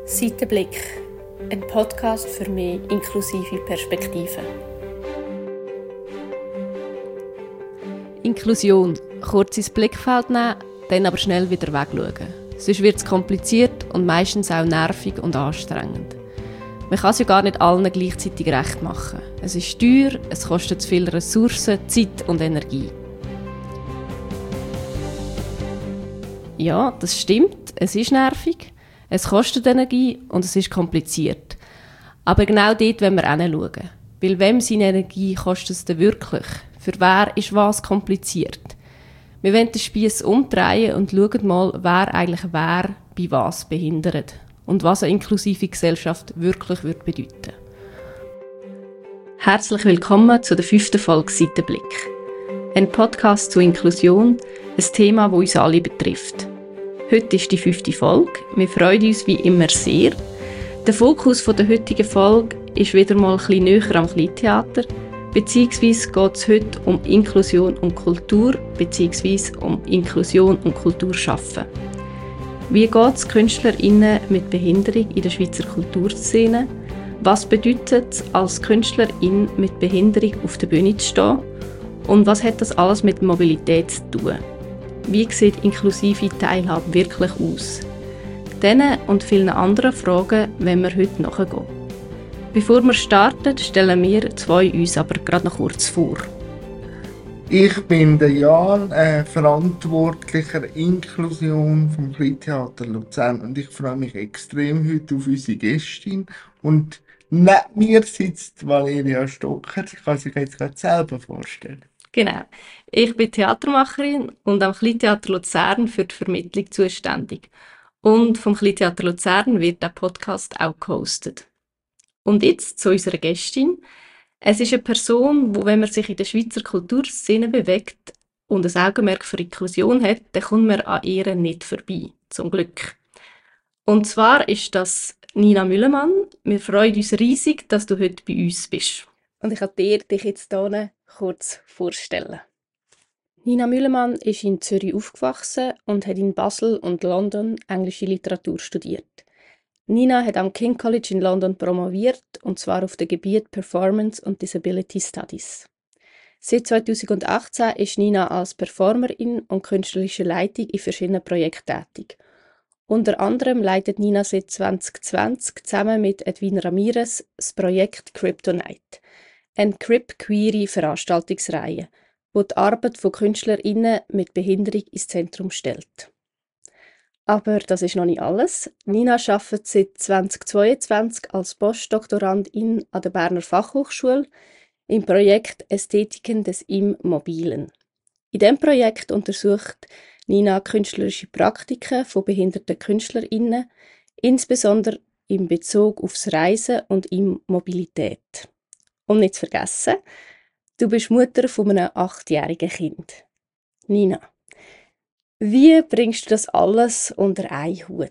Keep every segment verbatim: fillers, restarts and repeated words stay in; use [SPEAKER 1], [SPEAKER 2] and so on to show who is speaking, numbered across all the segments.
[SPEAKER 1] Seitenblick, ein Podcast für mehr inklusive Perspektiven.
[SPEAKER 2] Inklusion. Kurz ins Blickfeld nehmen, dann aber schnell wieder wegschauen. Sonst wird es kompliziert und meistens auch nervig und anstrengend. Man kann es ja gar nicht allen gleichzeitig recht machen. Es ist teuer, es kostet zu viele Ressourcen, Zeit und Energie. Ja, das stimmt, es ist nervig, es kostet Energie und es ist kompliziert. Aber genau dort wollen wir hinschauen. Weil wem seine Energie kostet es denn wirklich? Für wer ist was kompliziert? Wir wollen den Spiess umdrehen und schauen mal, wer eigentlich wer bei was behindert und was eine inklusive Gesellschaft wirklich würde bedeuten. Herzlich willkommen zu der fünften Folge Seitenblick. Ein Podcast zur Inklusion, ein Thema, das uns alle betrifft. Heute ist die fünfte Folge. Wir freuen uns wie immer sehr. Der Fokus der heutigen Folge ist wieder mal ein bisschen näher am Kleintheater, beziehungsweise geht es heute um Inklusion und Kultur, beziehungsweise um Inklusion und Kulturschaffen. Wie geht es KünstlerInnen mit Behinderung in der Schweizer Kulturszene? Was bedeutet es, als Künstlerin mit Behinderung auf der Bühne zu stehen? Und was hat das alles mit Mobilität zu tun? Wie sieht inklusive Teilhabe wirklich aus? Diesen und vielen anderen Fragen wollen wir heute nachgehen. Bevor wir starten, stellen wir zwei uns aber gerade noch kurz vor.
[SPEAKER 3] Ich bin der Jan, äh, verantwortlicher Inklusion vom Kleintheater Luzern, und ich freue mich extrem heute auf unsere Gästin. Und neben mir sitzt Valeria Stocker. Sie kann sich jetzt gerade selber vorstellen.
[SPEAKER 2] Genau. Ich bin Theatermacherin und am Kleintheater Luzern für die Vermittlung zuständig. Und vom Kleintheater Luzern wird der Podcast auch gehostet. Und jetzt zu unserer Gästin. Es ist eine Person, wo, wenn man sich in der Schweizer Kulturszene bewegt und ein Augenmerk für Inklusion hat, dann kommt man an ihr nicht vorbei. Zum Glück. Und zwar ist das Nina Müllemann. Wir freuen uns riesig, dass du heute bei uns bist. Und ich kann dir dich jetzt hier kurz vorstellen. Nina Müllemann ist in Zürich aufgewachsen und hat in Basel und London englische Literatur studiert. Nina hat am King College in London promoviert, und zwar auf dem Gebiet Performance und Disability Studies. Seit zweitausendachtzehn ist Nina als Performerin und künstlerische Leitung in verschiedenen Projekten tätig. Unter anderem leitet Nina seit zwanzig zwanzig zusammen mit Edwin Ramirez das Projekt Kryptonite, eine queere Veranstaltungsreihe, die die Arbeit von KünstlerInnen mit Behinderung ins Zentrum stellt. Aber das ist noch nicht alles. Nina arbeitet seit zweitausendzweiundzwanzig als Postdoktorandin an der Berner Fachhochschule im Projekt Ästhetiken des Immobilen. In diesem Projekt untersucht Nina künstlerische Praktiken von behinderten KünstlerInnen, insbesondere in Bezug aufs Reisen und Immobilität. Und nicht zu vergessen, du bist Mutter von einem achtjährigen Kind. Nina, wie bringst du das alles unter einen Hut?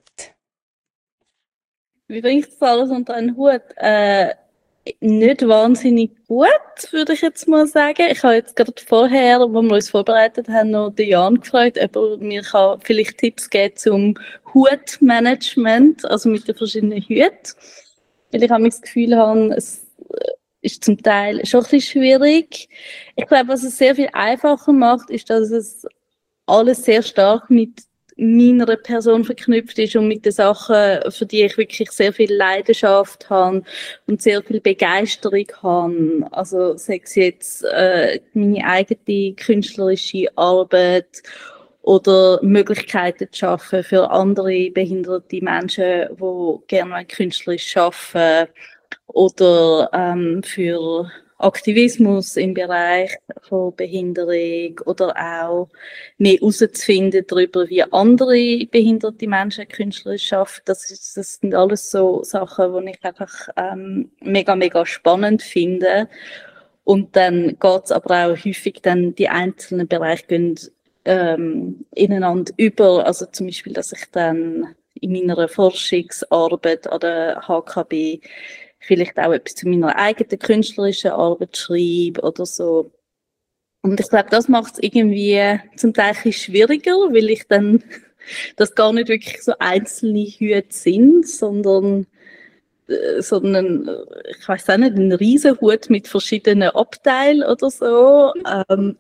[SPEAKER 4] Wie bringe ich das alles unter einen Hut? Äh, nicht wahnsinnig gut, würde ich jetzt mal sagen. Ich habe jetzt gerade vorher, wo wir uns vorbereitet haben, noch den Jan gefragt, ob er mir kann vielleicht Tipps geben zum Hutmanagement, also mit den verschiedenen Hüten. Weil ich habe das Gefühl habe, es ist zum Teil schon ein bisschen schwierig. Ich glaube, was es sehr viel einfacher macht, ist, dass es alles sehr stark mit meiner Person verknüpft ist und mit den Sachen, für die ich wirklich sehr viel Leidenschaft habe und sehr viel Begeisterung habe. Also sei es jetzt äh, meine eigene künstlerische Arbeit oder Möglichkeiten zu schaffen für andere behinderte Menschen, die gerne künstlerisch arbeiten, oder ähm, für Aktivismus im Bereich von Behinderung oder auch mehr herauszufinden darüber, wie andere behinderte Menschen künstlerisch arbeiten. Das, ist, das sind alles so Sachen, die ich einfach ähm, mega, mega spannend finde. Und dann geht es aber auch häufig, dann die einzelnen Bereiche gehen ähm, ineinander über. Also zum Beispiel, dass ich dann in meiner Forschungsarbeit an der H K B vielleicht auch etwas zu meiner eigenen künstlerischen Arbeit schreibe oder so. Und ich glaube, das macht es irgendwie zum Teil ein bisschen schwieriger, weil ich dann dass gar nicht wirklich so einzelne Hüte sind, sondern, äh, sondern äh, ich weiß auch nicht, ein Riesenhut mit verschiedenen Abteilen oder so. Ähm,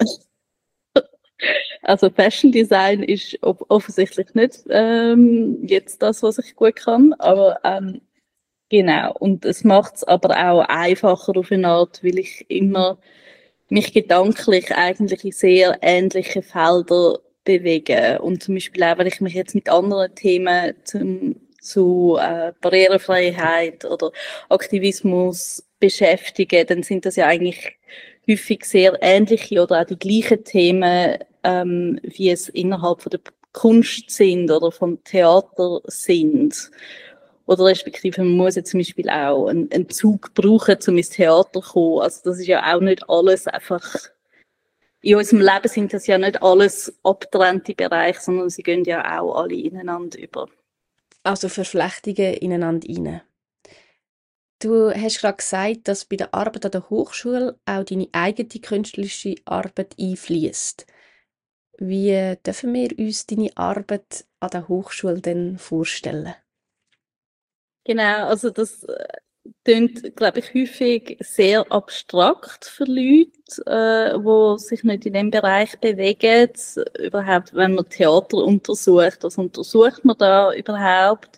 [SPEAKER 4] also Fashion Design ist ob- offensichtlich nicht ähm, jetzt das, was ich gut kann, aber ähm, genau. Und es macht es aber auch einfacher auf eine Art, weil ich immer mich gedanklich eigentlich in sehr ähnliche Felder bewege. Und zum Beispiel auch, wenn ich mich jetzt mit anderen Themen zum, zu äh, Barrierefreiheit oder Aktivismus beschäftige, dann sind das ja eigentlich häufig sehr ähnliche oder auch die gleichen Themen, ähm, wie es innerhalb von der Kunst sind oder vom Theater sind. Oder respektive, man muss ja zum Beispiel auch einen, einen Zug brauchen, um ins Theater zu kommen. Also das ist ja auch nicht alles einfach, in unserem Leben sind das ja nicht alles abgetrennte Bereiche, sondern sie gehen ja auch alle ineinander über.
[SPEAKER 2] Also Verflechtungen ineinander rein. Du hast gerade gesagt, dass bei der Arbeit an der Hochschule auch deine eigene künstlerische Arbeit einfließt. Wie dürfen wir uns deine Arbeit an der Hochschule denn vorstellen?
[SPEAKER 4] Genau, also das äh, klingt, glaube ich, häufig sehr abstrakt für Leute, äh, die sich nicht in dem Bereich bewegen. Überhaupt, wenn man Theater untersucht, was untersucht man da überhaupt?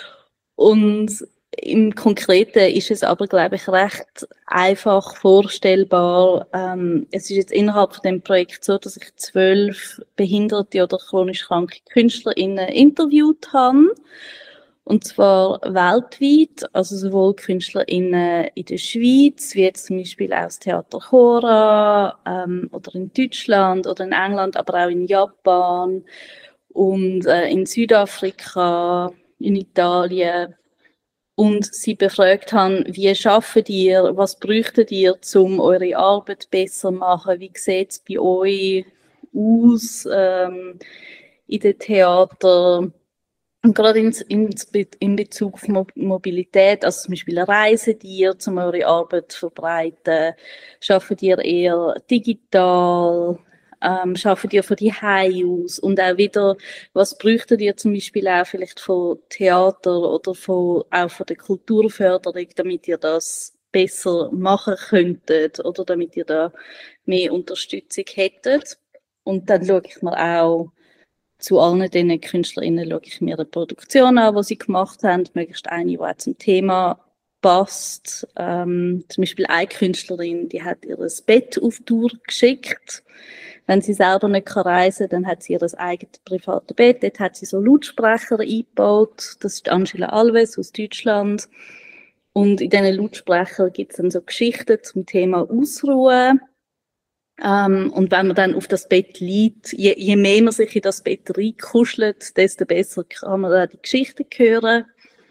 [SPEAKER 4] Und im Konkreten ist es aber, glaube ich, recht einfach vorstellbar. Ähm, es ist jetzt innerhalb von dem Projekt so, dass ich zwölf behinderte oder chronisch kranke KünstlerInnen interviewt habe. Und zwar weltweit, also sowohl KünstlerInnen in der Schweiz, wie jetzt zum Beispiel aus Theater Chora, ähm, oder in Deutschland oder in England, aber auch in Japan und äh, in Südafrika, in Italien. Und sie befragt haben, wie arbeitet ihr, was bräuchtet ihr, um eure Arbeit besser zu machen, wie sieht es bei euch aus ähm, in den Theatern. Und gerade in, in, in Bezug auf Mo- Mobilität, also zum Beispiel reisen ihr, um eure Arbeit zu verbreiten, arbeitet ihr eher digital, ähm, arbeitet ihr von die aus und auch wieder, was bräuchtet ihr zum Beispiel auch vielleicht von Theater oder von, auch von der Kulturförderung, damit ihr das besser machen könntet oder damit ihr da mehr Unterstützung hättet. Und dann schaue ich mir auch zu allen diesen KünstlerInnen schaue ich mir eine Produktion an, die sie gemacht haben, möglichst eine, die auch zum Thema passt. Ähm, zum Beispiel eine Künstlerin, die hat ihr Bett auf Tour geschickt. Wenn sie selber nicht reisen kann, dann hat sie ihr eigenes privates Bett. Dort hat sie so Lautsprecher eingebaut. Das ist Angela Alves aus Deutschland. Und in diesen Lautsprechern gibt es dann so Geschichten zum Thema Ausruhen. Ähm, und wenn man dann auf das Bett liegt, je, je mehr man sich in das Bett reinkuschelt, desto besser kann man da die Geschichte hören.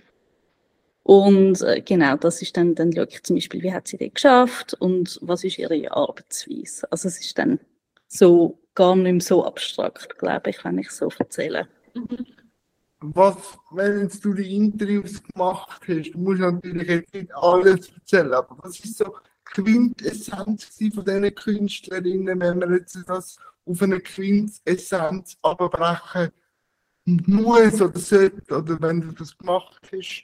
[SPEAKER 4] Und äh, genau, das ist dann, dann schaue ich zum Beispiel, wie hat sie das geschafft und was ist ihre Arbeitsweise. Also es ist dann so gar nicht mehr so abstrakt, glaube ich, wenn ich so erzähle.
[SPEAKER 3] Was, wenn jetzt du die Interviews gemacht hast, du musst natürlich jetzt nicht alles erzählen, aber was ist so Quintessenz von diesen Künstlerinnen, wenn man jetzt das auf eine Quintessenz abbrechen muss oder sollte, oder wenn du das gemacht hast?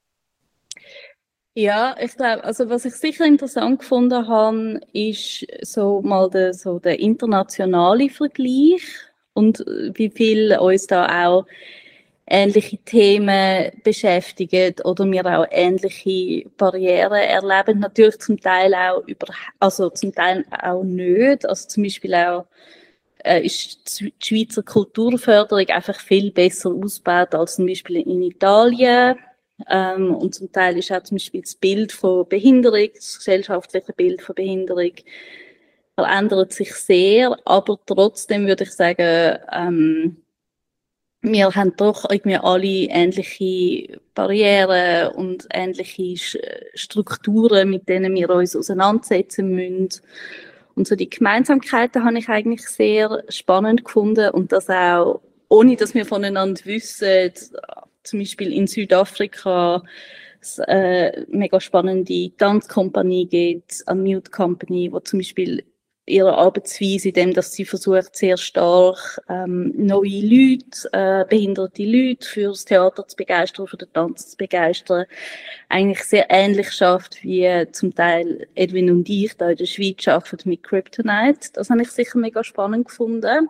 [SPEAKER 4] Ja, ich glaube, also was ich sicher interessant gefunden habe, ist so mal der, so der internationale Vergleich und äh, wie viel uns da auch ähnliche Themen beschäftigen oder wir auch ähnliche Barrieren erleben. Natürlich zum Teil auch über, also zum Teil auch nicht. Also zum Beispiel auch äh, ist die Schweizer Kulturförderung einfach viel besser ausgebaut als zum Beispiel in Italien. Ähm, und zum Teil ist auch zum Beispiel das Bild von Behinderung, das gesellschaftliche Bild von Behinderung verändert sich sehr, aber trotzdem würde ich sagen, ähm, wir haben doch irgendwie alle ähnliche Barrieren und ähnliche Strukturen, mit denen wir uns auseinandersetzen müssen. Und so die Gemeinsamkeiten habe ich eigentlich sehr spannend gefunden und das auch, ohne dass wir voneinander wissen, zum Beispiel in Südafrika es äh, mega spannende Tanzkompanie gibt, eine Mute Company, wo zum Beispiel ihre Arbeitsweise, indem dass sie versucht, sehr stark ähm, neue Leute, äh, behinderte Leute fürs Theater zu begeistern, für den Tanz zu begeistern, eigentlich sehr ähnlich schafft, wie zum Teil Edwin und ich da in der Schweiz arbeiten mit Kryptonite. Das habe ich sicher mega spannend gefunden.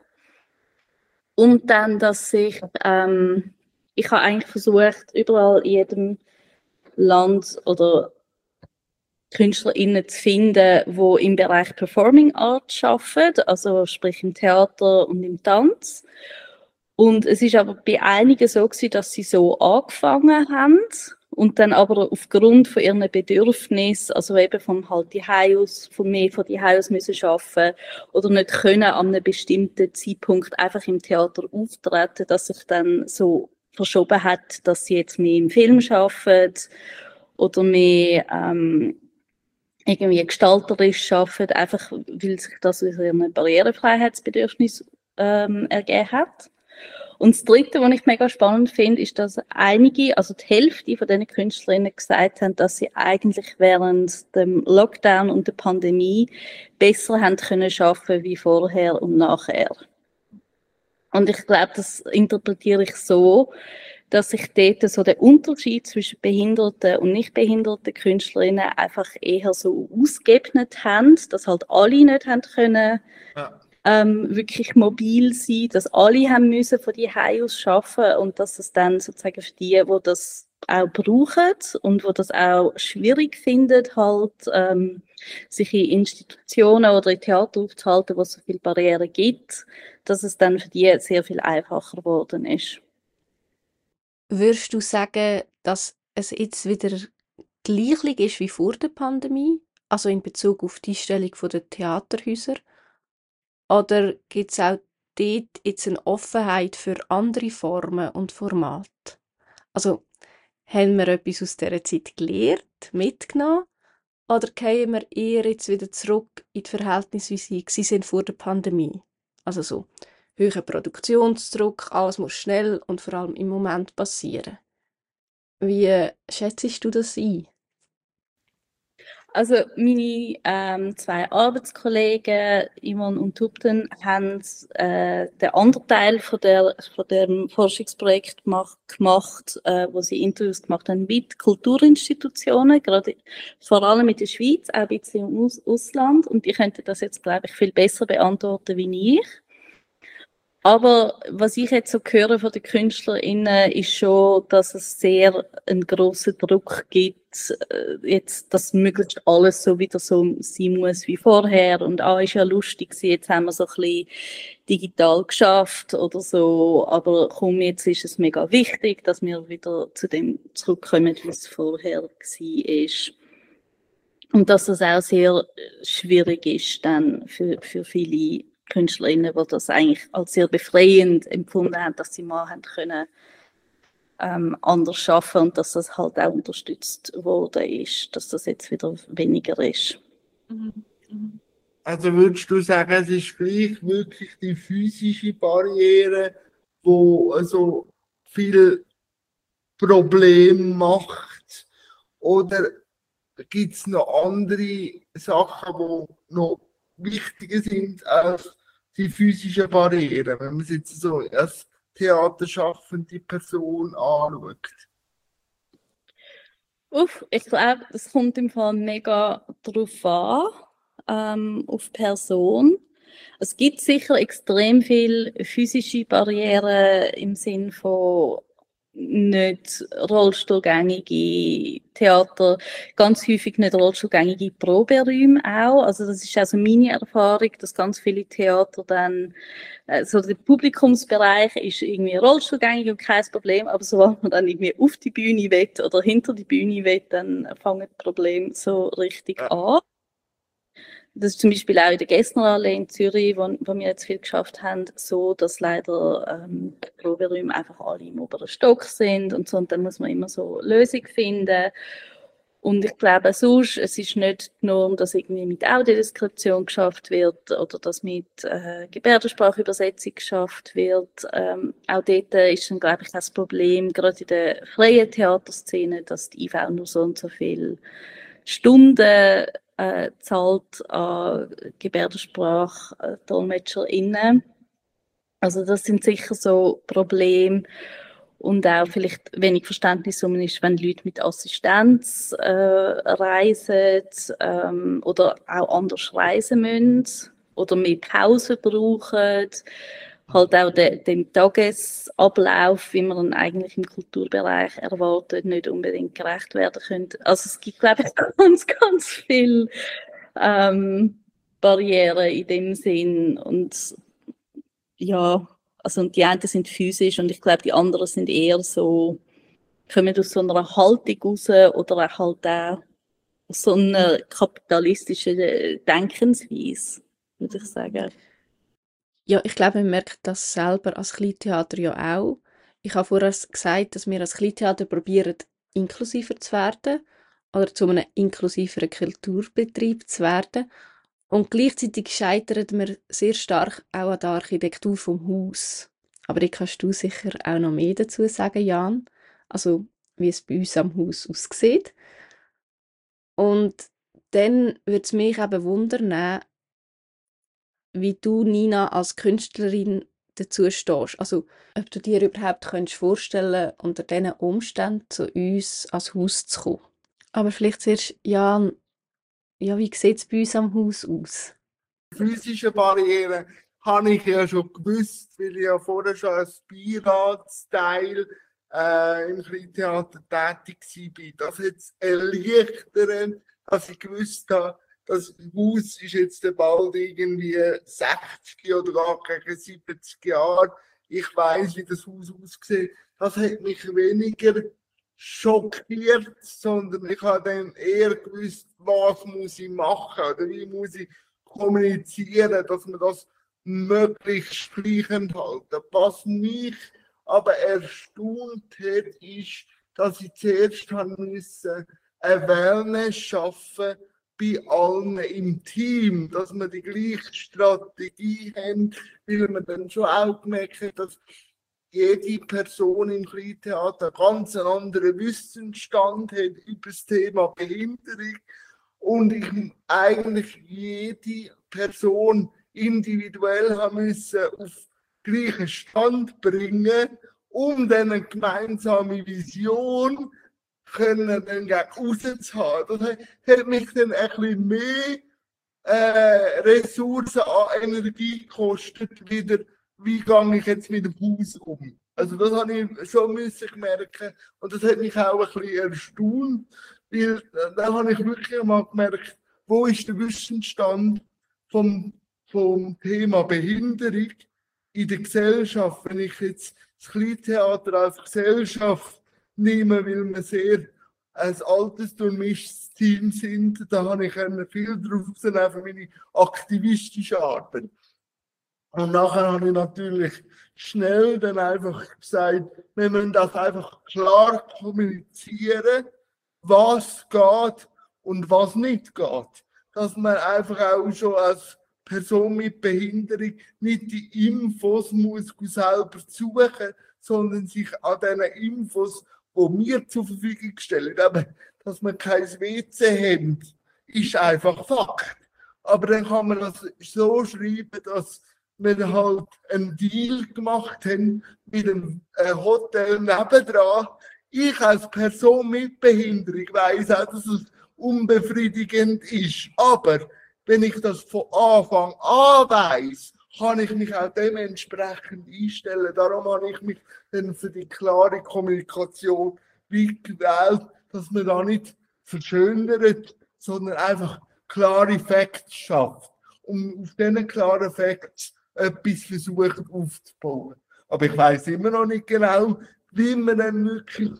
[SPEAKER 4] Und dann, dass ich, ähm, ich habe eigentlich versucht, überall in jedem Land oder KünstlerInnen zu finden, die im Bereich Performing Arts arbeiten, also sprich im Theater und im Tanz. Und es ist aber bei einigen so gewesen, dass sie so angefangen haben und dann aber aufgrund von ihren Bedürfnissen, also eben vom halt die Haus, von mehr von die Haus müssen arbeiten oder nicht können an einem bestimmten Zeitpunkt einfach im Theater auftreten, dass sich dann so verschoben hat, dass sie jetzt mehr im Film arbeiten oder mehr ähm, irgendwie gestalterisch arbeiten, einfach weil sich das aus ihrem Barrierefreiheitsbedürfnis ähm, ergeben hat. Und das Dritte, was ich mega spannend finde, ist, dass einige, also die Hälfte von diesen Künstlerinnen gesagt haben, dass sie eigentlich während dem Lockdown und der Pandemie besser haben können arbeiten wie vorher und nachher. Und ich glaube, das interpretiere ich so, dass sich dort so der Unterschied zwischen behinderten und nicht behinderten Künstlerinnen einfach eher so ausgeebnet haben, dass halt alle nicht haben können, ja. ähm, wirklich mobil sein, dass alle haben müssen von die Hause aus arbeiten und dass es dann sozusagen für die, die das auch brauchen und die das auch schwierig finden, halt ähm, sich in Institutionen oder in Theater aufzuhalten, wo es so viele Barrieren gibt, dass es dann für die sehr viel einfacher geworden ist.
[SPEAKER 2] Würdest du sagen, dass es jetzt wieder gleich ist wie vor der Pandemie, also in Bezug auf die Einstellung der Theaterhäuser? Oder gibt es auch dort jetzt eine Offenheit für andere Formen und Formate? Also, haben wir etwas aus dieser Zeit gelernt, mitgenommen? Oder gehen wir eher jetzt wieder zurück in die Verhältnisse, wie sie sind vor der Pandemie? Also so, hoher Produktionsdruck, alles muss schnell und vor allem im Moment passieren. Wie schätzt du das ein?
[SPEAKER 4] Also meine ähm, zwei Arbeitskollegen, Iman und Tupten, haben äh, den anderen Teil von, der, von dem Forschungsprojekt gemacht, gemacht äh, wo sie Interviews gemacht haben mit Kulturinstitutionen, gerade vor allem in der Schweiz, auch ein bisschen im Aus- Ausland. Und die könnten das jetzt, glaube ich, viel besser beantworten wie ich. Aber was ich jetzt so höre von den KünstlerInnen, ist schon, dass es sehr einen grossen Druck gibt, jetzt, dass möglichst alles so wieder so sein muss wie vorher. Und ah, ist ja lustig, jetzt haben wir so ein bisschen digital geschafft oder so. Aber komm, jetzt ist es mega wichtig, dass wir wieder zu dem zurückkommen, wie es vorher war. Und dass es auch sehr schwierig ist dann für, für viele KünstlerInnen, die das eigentlich als sehr befreiend empfunden haben, dass sie mal haben können, ähm, anders arbeiten und dass das halt auch unterstützt worden ist, dass das jetzt wieder weniger ist.
[SPEAKER 3] Also würdest du sagen, es ist gleich wirklich die physische Barriere, die also viel Probleme macht? Oder gibt es noch andere Sachen, die noch wichtiger sind als die physischen Barrieren, wenn man es jetzt so als theaterschaffende Person anschaut?
[SPEAKER 4] Uff, ich glaube, es kommt im Fall mega drauf an, ähm, auf Person. Es gibt sicher extrem viele physische Barrieren im Sinn von nicht rollstuhlgängige Theater, ganz häufig nicht rollstuhlgängige Proberäume auch. Also das ist also meine Erfahrung, dass ganz viele Theater dann, also der Publikumsbereich ist irgendwie rollstuhlgängig und kein Problem, aber sobald man dann irgendwie auf die Bühne will oder hinter die Bühne will, dann fangen die Probleme so richtig an. Das ist zum Beispiel auch in der Gessnerallee in Zürich, wo, wo wir jetzt viel geschafft haben, so, dass leider ähm, die Proberäume einfach alle im oberen Stock sind und so. Und dann muss man immer so Lösungen finden. Und ich glaube sonst, es ist nicht die Norm, dass irgendwie mit Audiodeskription geschafft wird oder dass mit äh, Gebärdensprachübersetzung geschafft wird. Ähm, auch dort ist dann, glaube ich, das Problem, gerade in der freien Theaterszene, dass die I V nur so und so viele Stunden äh, zahlt an Gebärdensprache-DolmetscherInnen. Also das sind sicher so Probleme und auch vielleicht wenig Verständnis um ist, wenn Leute mit Assistenz äh, reisen ähm, oder auch anders reisen müssen oder mehr Pause brauchen. Halt auch de, dem Tagesablauf, wie man ihn eigentlich im Kulturbereich erwartet, nicht unbedingt gerecht werden könnte. Also es gibt, glaube ich, ganz, ganz viele ähm, Barrieren in dem Sinn. Und ja, also und die einen sind physisch und ich glaube, die anderen sind eher so, kommen aus so einer Haltung raus oder auch halt auch aus so einer kapitalistischen Denkensweise, würde ich sagen.
[SPEAKER 2] Ja, ich glaube, man merkt das selber als Kleintheater ja auch. Ich habe vorher gesagt, dass wir als Kleintheater probieren, inklusiver zu werden oder zu einem inklusiveren Kulturbetrieb zu werden. Und gleichzeitig scheitern wir sehr stark auch an der Architektur vom Haus. Aber da kannst du sicher auch noch mehr dazu sagen, Jan. Also, wie es bei uns am Haus aussieht. Und dann würde es mich eben wundern, wie du, Nina, als Künstlerin dazu stehst. Also, ob du dir überhaupt könntest vorstellen, unter diesen Umständen zu uns als Haus zu kommen. Aber vielleicht zuerst, Jan, ja, wie sieht es bei uns am Haus aus?
[SPEAKER 3] Physische Barrieren habe ich ja schon gewusst, weil ich ja vorher schon als Beiratsteil äh, im Kleintheater tätig war. Das jetzt erleichtern, dass ich gewusst habe, das Haus ist jetzt bald irgendwie sechzig oder gar keine siebzig Jahre. Ich weiss, wie das Haus aussieht. Das hat mich weniger schockiert, sondern ich habe dann eher gewusst, was muss ich machen oder wie muss ich kommunizieren, dass man das möglichst schleichend halten. Was mich aber erstaunt hat, ist, dass ich zuerst haben müssen, eine Wellness schaffen bei allen im Team, dass wir die gleiche Strategie haben, weil man dann schon auch gemerkt hat, dass jede Person im Kleintheater einen ganz anderen Wissensstand hat über das Thema Behinderung und ich eigentlich jede Person individuell haben müssen auf den gleichen Stand bringen, um dann eine gemeinsame Vision können dann gegen rauszuhaben. Das hat mich dann ein bisschen mehr äh, Ressourcen an Energie gekostet, wieder, wie gehe ich jetzt mit dem Haus um. Also das habe ich schon müssen merken und das hat mich auch ein bisschen erstaunt, weil da habe ich wirklich einmal gemerkt, wo ist der Wissensstand vom, vom Thema Behinderung in der Gesellschaft. Wenn ich jetzt das Kleintheater als Gesellschaft nehme, weil wir sehr ein altersdurchmischtes Team sind, da habe ich viel drauf rausnehmen für meine aktivistische Arbeit. Und nachher habe ich natürlich schnell dann einfach gesagt, wir müssen das einfach klar kommunizieren, was geht und was nicht geht. Dass man einfach auch schon als Person mit Behinderung nicht die Infos muss selber suchen, sondern sich an diesen Infos, die wir zur Verfügung stellen, eben, dass wir kein W C haben, ist einfach Fakt. Aber dann kann man das so schreiben, dass wir halt einen Deal gemacht haben mit einem Hotel nebendran. Ich als Person mit Behinderung weiss auch, dass es unbefriedigend ist. Aber wenn ich das von Anfang an weiss, kann ich mich auch dementsprechend einstellen. Darum habe ich mich dann für die klare Kommunikation wie gewählt, dass man da nicht verschönert, sondern einfach klare Facts schafft. Und auf diesen klaren Facts etwas versucht aufzubauen. Aber ich weiss immer noch nicht genau, wie man dann wirklich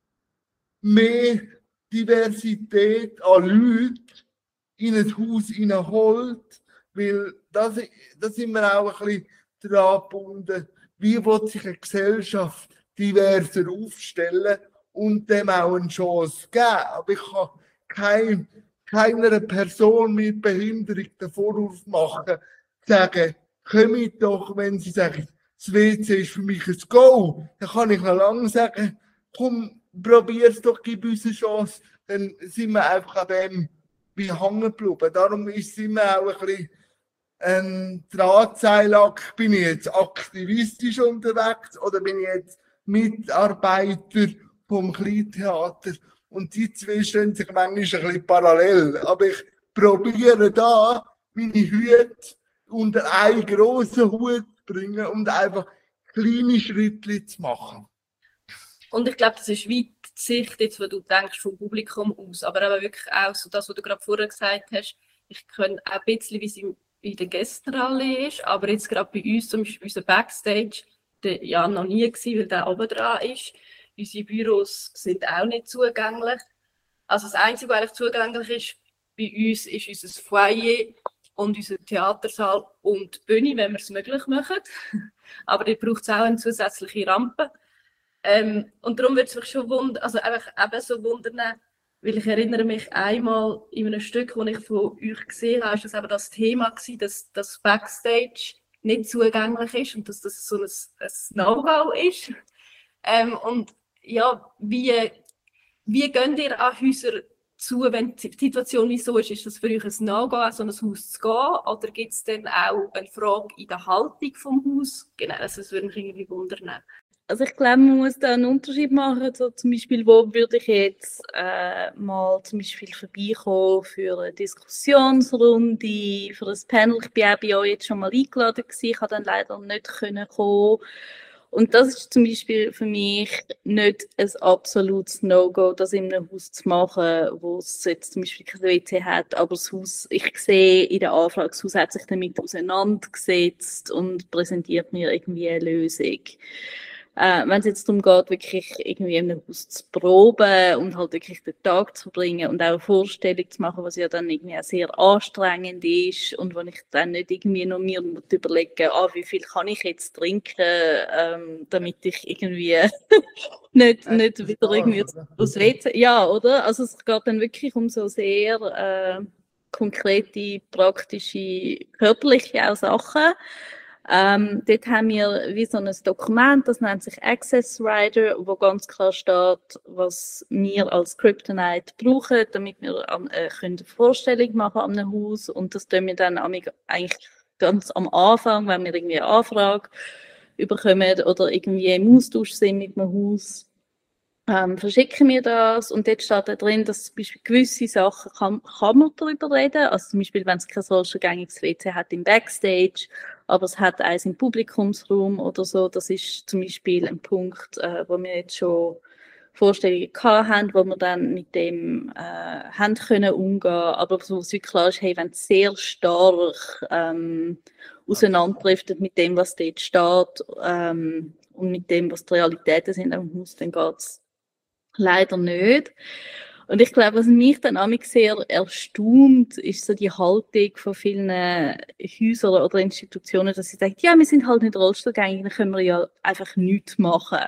[SPEAKER 3] mehr Diversität an Leuten in ein Haus hineinholt, weil da sind wir auch ein bisschen dran gebunden, wie will sich eine Gesellschaft diverser aufstellen und dem auch eine Chance geben. Aber ich kann kein, keiner Person mit Behinderung den Vorwurf machen, sagen, komme doch, wenn sie sagen, das W C ist für mich ein Go, dann kann ich noch lange sagen, komm, probier es doch, gib uns eine Chance, dann sind wir einfach an dem bin hängen geblieben. Darum ist es immer auch ein bisschen ein Drahtseilakt. Bin ich jetzt aktivistisch unterwegs oder bin ich jetzt Mitarbeiter vom Kleintheater? Und die zwei stehen sich manchmal ein bisschen parallel. Aber ich probiere da, meine Hüte unter einen grossen Hut zu bringen und einfach kleine Schritte zu machen.
[SPEAKER 2] Und ich glaube, das ist weit die Sicht, jetzt, wenn du denkst, vom Publikum aus. Aber eben wirklich auch so das, was du gerade vorher gesagt hast. Ich kann auch ein bisschen, wie es in der Gästenhalle ist, aber jetzt gerade bei uns, zum Beispiel unser Backstage, der ja noch nie gewesen, weil der oben dran ist. Unsere Büros sind auch nicht zugänglich. Also das Einzige, was eigentlich zugänglich ist bei uns, ist unser Foyer und unser Theatersaal und die Bühne, wenn wir es möglich machen. Aber dort braucht es auch eine zusätzliche Rampe. Ähm, und darum würde es mich schon wundern, also einfach eben so wundern, weil ich erinnere mich einmal in einem Stück, das ich von euch gesehen habe, ist das eben das Thema gewesen, dass das Backstage nicht zugänglich ist und dass das so ein, ein No-Go ist. Ähm, und ja, wie, wie geht ihr an Häuser zu, wenn die Situation wie so ist? Ist das für euch ein No-Go, an so ein Haus zu gehen? Oder gibt es dann auch eine Frage in der Haltung vom Haus? Genau, also das würde mich irgendwie wundern.
[SPEAKER 4] Also ich glaube, man muss da einen Unterschied machen. So zum Beispiel, wo würde ich jetzt äh, mal zum Beispiel vorbeikommen für eine Diskussionsrunde, für ein Panel. Ich bin auch bei euch jetzt schon mal eingeladen gewesen. Ich konnte dann leider nicht können kommen. Und das ist zum Beispiel für mich nicht ein absolutes No-Go, das in einem Haus zu machen, wo es jetzt zum Beispiel kein W C hat, aber das Haus, ich sehe in der Anfrage, das Haus hat sich damit auseinandergesetzt und präsentiert mir irgendwie eine Lösung. Äh, wenn es jetzt darum geht, wirklich irgendwie in einem Haus zu proben und halt wirklich den Tag zu verbringen und auch eine Vorstellung zu machen, was ja dann irgendwie auch sehr anstrengend ist und wo ich dann nicht irgendwie noch mir überlegen, ah, wie viel kann ich jetzt trinken, ähm, damit ich irgendwie nicht, nicht wieder irgendwie aus W C... Ja, oder? Also es geht dann wirklich um so sehr äh, konkrete, praktische, körperliche auch Sachen. Ähm, dort haben wir wie so ein Dokument, das nennt sich Access Rider, wo ganz klar steht, was wir als Kryptonite brauchen, damit wir äh, können eine Vorstellung machen an einem Haus. Und das tun wir dann eigentlich ganz am Anfang, wenn wir irgendwie eine Anfrage bekommen oder irgendwie im Austausch sind mit einem Haus, ähm, verschicken wir das. Und dort steht da drin, dass zum Beispiel gewisse Sachen kann, kann man darüber reden. Also zum Beispiel, wenn es kein solches gängiges W C hat im Backstage, aber es hat eins im Publikumsraum oder so. Das ist zum Beispiel ein Punkt, äh, wo wir jetzt schon Vorstellungen gehabt haben, wo wir dann mit dem äh, haben können umgehen. Aber so was wirklich klar ist, hey, wenn es sehr stark ähm, auseinanderdriftet mit dem, was dort steht ähm, und mit dem, was die Realitäten sind am Haus, dann geht es leider nicht. Und ich glaube, was mich dann auch sehr erstaunt, ist so die Haltung von vielen Häusern oder Institutionen, dass sie sagen, ja, wir sind halt nicht rollstuhlgängig, dann können wir ja einfach nichts machen.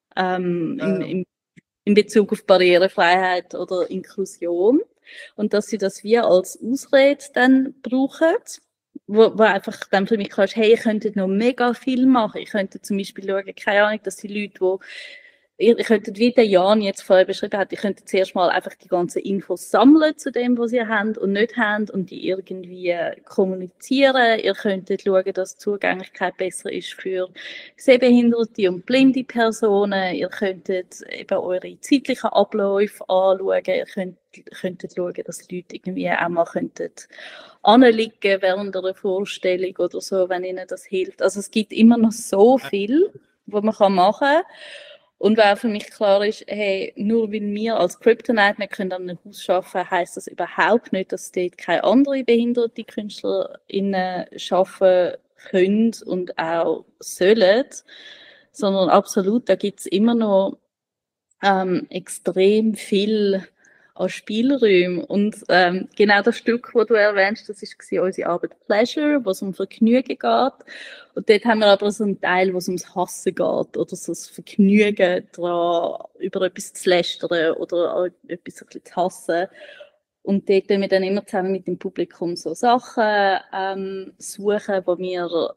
[SPEAKER 4] Ähm, ja. im, im, in Bezug auf Barrierefreiheit oder Inklusion. Und dass sie das wie als Ausrede dann brauchen, wo, wo einfach dann für mich klar ist, hey, ihr könntet noch mega viel machen. Ich könnte zum Beispiel schauen, keine Ahnung, dass die Leute, die Ihr könntet, wie der Jan jetzt vorher beschrieben hat, ihr könntet zuerst mal einfach die ganzen Infos sammeln zu dem, was ihr habt und nicht habt und die irgendwie kommunizieren. Ihr könntet schauen, dass die Zugänglichkeit besser ist für sehbehinderte und blinde Personen. Ihr könntet eben eure zeitlichen Abläufe anschauen. Ihr könnt, könntet schauen, dass die Leute irgendwie auch mal könntet anliegen während einer Vorstellung oder so, wenn ihnen das hilft. Also es gibt immer noch so viel, was man machen kann. Und weil für mich klar ist, hey, nur weil wir als Kryptonite nicht können an einem Haus arbeiten, heisst das überhaupt nicht, dass dort keine anderen behinderte KünstlerInnen arbeiten können und auch sollen, sondern absolut, da gibt es immer noch ähm, extrem viel an Spielräumen. Und ähm, genau das Stück, das du erwähnst, das war unsere Arbeit Pleasure, wo es um Vergnügen geht. Und dort haben wir aber so einen Teil, wo es ums Hassen geht oder so das Vergnügen daran, über etwas zu lästern oder etwas ein bisschen zu hassen. Und dort tun wir dann immer zusammen mit dem Publikum so Sachen ähm, suchen, die wir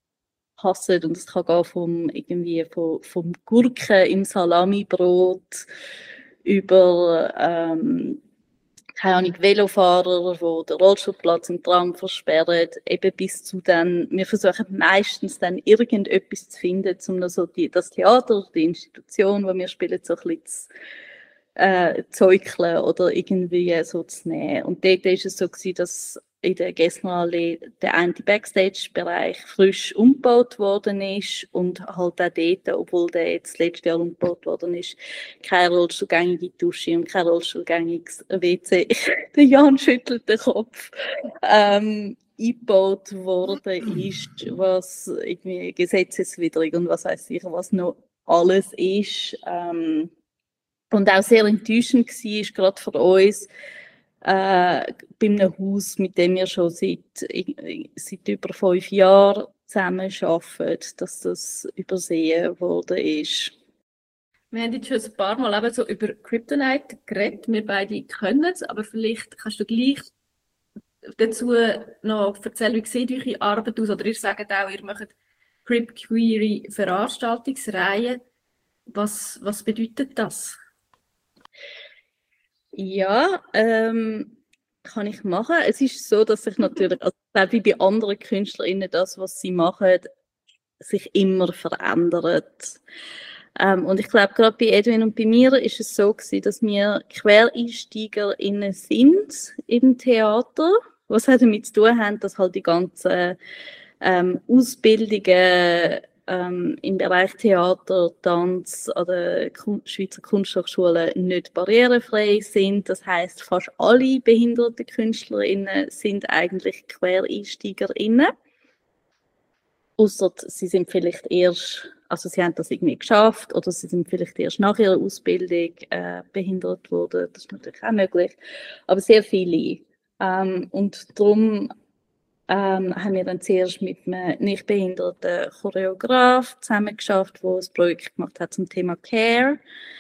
[SPEAKER 4] hassen. Und es kann gehen vom, irgendwie vom, vom Gurken im Salamibrot über ähm, keine Ahnung, Velofahrer, die den Rollstuhlplatz im Tram versperren, eben bis zu dann, wir versuchen meistens dann irgendetwas zu finden, um noch so die, das Theater oder die Institution, wo wir spielen, so ein bisschen zu äh, zeugeln oder irgendwie so zu nehmen. Und dort war es so gewesen, dass in der Gessnerallee der eine Backstage-Bereich frisch umgebaut worden ist und halt auch dort, obwohl der jetzt letztes Jahr umgebaut worden ist, keine rollstuhlgängige Dusche und kein rollstuhlgängiges W C. Der Jan schüttelt den Kopf. Ähm, eingebaut worden ist, was irgendwie gesetzeswidrig und was weiss ich, was noch alles ist. Ähm, und auch sehr enttäuschend war, ist gerade für uns, äh, bei einem Haus, mit dem wir schon seit, seit über fünf Jahren zusammen arbeiten, dass das übersehen worden ist.
[SPEAKER 2] Wir haben jetzt schon ein paar Mal eben so über Kryptonite geredet. Wir beide können es, aber vielleicht kannst du gleich dazu noch erzählen, wie sieht eure Arbeit aus? Oder ihr sagt auch, ihr macht Crypt Query Veranstaltungsreihen. Was, was bedeutet das?
[SPEAKER 4] Ja, ähm, kann ich machen. Es ist so, dass sich natürlich, also wie bei anderen KünstlerInnen, das, was sie machen, sich immer verändert. Ähm, und ich glaube, gerade bei Edwin und bei mir ist es so gewesen, dass wir QuereinsteigerInnen sind im Theater, was halt damit zu tun hat, dass halt die ganzen ähm, Ausbildungen ähm, im Bereich Theater, Tanz an der Schweizer Kunsthochschule nicht barrierefrei sind. Das heißt, fast alle behinderten KünstlerInnen sind eigentlich QuereinsteigerInnen. Ausser sie sind vielleicht erst, also sie haben das irgendwie geschafft oder sie sind vielleicht erst nach ihrer Ausbildung äh, behindert worden. Das ist natürlich auch möglich. Aber sehr viele. Ähm, und darum ähm, haben wir dann zuerst mit einem nicht behinderten Choreograf zusammen geschafft, der ein Projekt gemacht hat zum Thema Care.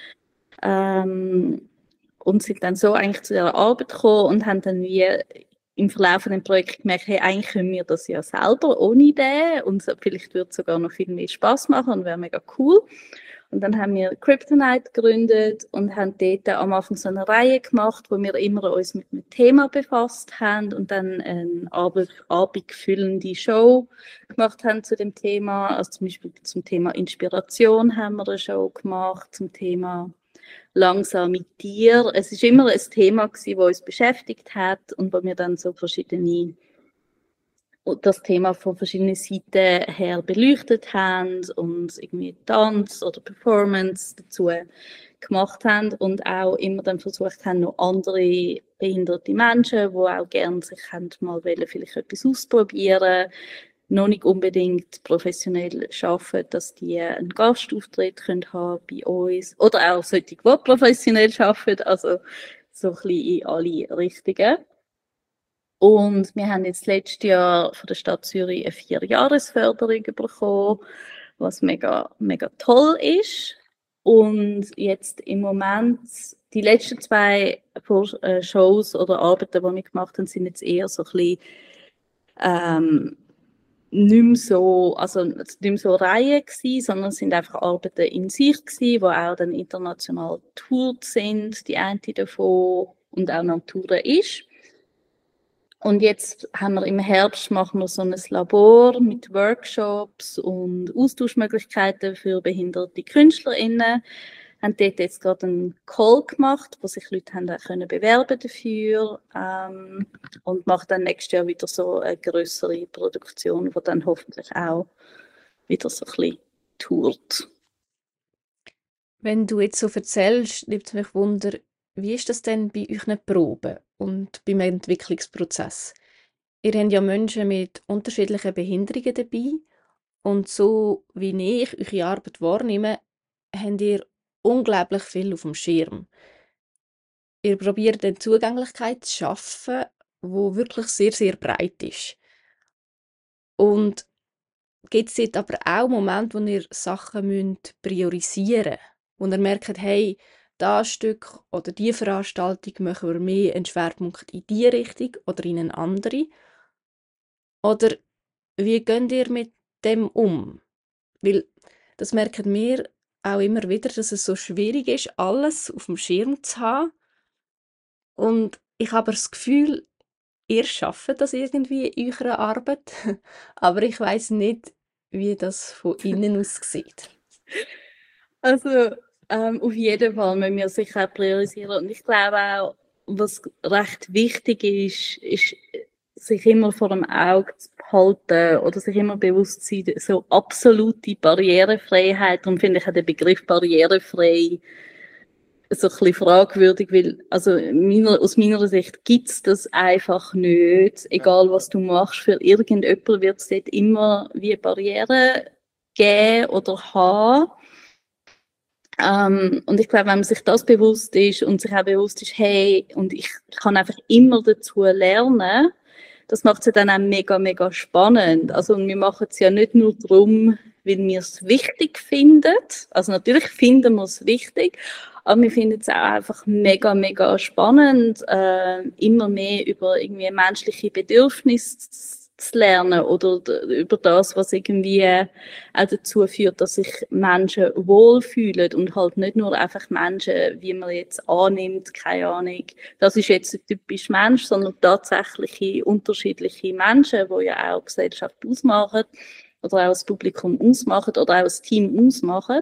[SPEAKER 4] Ähm, und sind dann so eigentlich zu dieser Arbeit gekommen und haben dann wie im Verlauf von dem Projekt gemerkt, hey, eigentlich können wir das ja selber ohne den und vielleicht würde es sogar noch viel mehr Spaß machen und wäre mega cool. Und dann haben wir Kryptonite gegründet und haben dort am Anfang so eine Reihe gemacht, wo wir immer uns mit einem Thema befasst haben und dann eine abendfüllende Show gemacht haben zu dem Thema. Also zum Beispiel zum Thema Inspiration haben wir eine Show gemacht, zum Thema langsam mit dir. Es ist immer ein Thema gewesen, das uns beschäftigt hat und wo wir dann so verschiedene das Thema von verschiedenen Seiten her beleuchtet haben und irgendwie Tanz oder Performance dazu gemacht haben und auch immer dann versucht haben, noch andere behinderte Menschen, die auch gerne sich haben mal wollen, vielleicht etwas ausprobieren, noch nicht unbedingt professionell arbeiten, dass die einen Gastauftritt können haben bei uns oder auch solche, die professionell arbeiten, also so ein bisschen in alle Richtungen. Und wir haben jetzt letztes Jahr von der Stadt Zürich eine Vierjahresförderung bekommen, was mega, mega toll ist. Und jetzt im Moment, die letzten zwei Shows oder Arbeiten, die wir gemacht haben, sind jetzt eher so ein bisschen ähm, nicht mehr so, also nicht mehr so Reihen gewesen, sondern es sind einfach Arbeiten in sich gewesen, die auch dann international getourt sind, die eine davon und auch noch Touren ist. Und jetzt haben wir im Herbst machen wir so ein Labor mit Workshops und Austauschmöglichkeiten für behinderte KünstlerInnen. Haben dort jetzt gerade einen Call gemacht, wo sich Leute haben auch können bewerben dafür ähm, und macht dann nächstes Jahr wieder so eine grössere Produktion, die dann hoffentlich auch wieder so ein bisschen tourt.
[SPEAKER 2] Wenn du jetzt so erzählst, nimmt es mich Wunder, wie ist das denn bei euren Proben und beim Entwicklungsprozess? Ihr habt ja Menschen mit unterschiedlichen Behinderungen dabei und so wie ich eure Arbeit wahrnehme, habt ihr unglaublich viel auf dem Schirm. Ihr probiert eine Zugänglichkeit zu schaffen, die wirklich sehr, sehr breit ist. Und gibt es dort aber auch Momente, wo ihr Sachen müsst priorisieren müsst, wo ihr merkt, hey, das Stück oder diese Veranstaltung machen wir mehr einen Schwerpunkt in diese Richtung oder in eine andere? Oder wie geht ihr mit dem um? Weil das merken wir auch immer wieder, dass es so schwierig ist, alles auf dem Schirm zu haben. Und Ich habe aber das Gefühl, ihr schafft das irgendwie in eurer Arbeit, aber ich weiß nicht, wie das von innen aussieht.
[SPEAKER 4] Also ähm, auf jeden Fall müssen wir sicher auch priorisieren. Und ich glaube auch, was recht wichtig ist, ist, sich immer vor dem Auge zu behalten oder sich immer bewusst zu sein, so absolute Barrierefreiheit. Darum finde ich auch den Begriff barrierefrei so ein bisschen fragwürdig, weil also meiner, aus meiner Sicht gibt's das einfach nicht. Egal was du machst, für irgendjemand wird es dort immer wie Barrieren geben oder haben. Ähm, und ich glaube, wenn man sich das bewusst ist und sich auch bewusst ist, hey, und ich kann einfach immer dazu lernen, das macht es ja dann auch mega, mega spannend. Also wir machen es ja nicht nur darum, weil wir es wichtig finden. Also natürlich finden wir es wichtig, aber wir finden es auch einfach mega, mega spannend, äh, immer mehr über irgendwie menschliche Bedürfnisse zu lernen oder über das, was irgendwie auch dazu führt, dass sich Menschen wohlfühlen und halt nicht nur einfach Menschen, wie man jetzt annimmt, keine Ahnung, das ist jetzt ein typisch Mensch, sondern tatsächliche unterschiedliche Menschen, die ja auch Gesellschaft ausmachen oder auch das Publikum ausmachen oder auch das Team ausmachen.